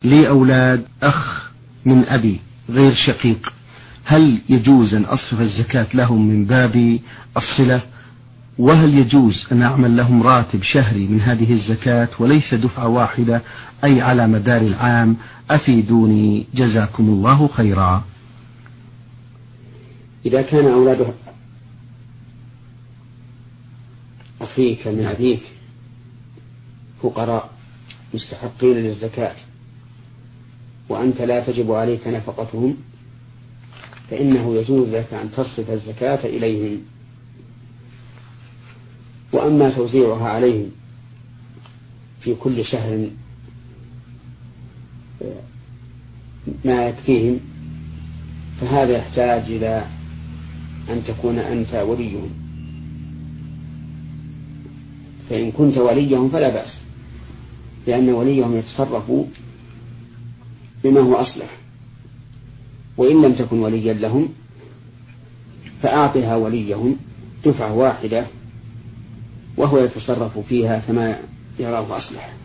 لي أولاد أخ من أبي غير شقيق، هل يجوز أن أصرف الزكاة لهم من باب الصلة؟ وهل يجوز أن أعمل لهم راتب شهري من هذه الزكاة وليس دفعة واحدة أي على مدار العام؟ أفيدوني جزاكم الله خيرا. إذا كان أولاد أخيك من أبيك فقراء مستحقين للزكاة وأنت لا تجب عليك نفقتهم، فإنه يجوز لك أن تصرف الزكاة إليهم. وأما توزيعها عليهم في كل شهر ما يكفيهم فهذا يحتاج إلى أن تكون أنت وليهم، فإن كنت وليهم فلا بأس، لأن وليهم يتصرف بما هو أصلح. وإن لم تكن وليا لهم فأعطها وليهم دفعة واحدة وهو يتصرف فيها كما يراه أصلح.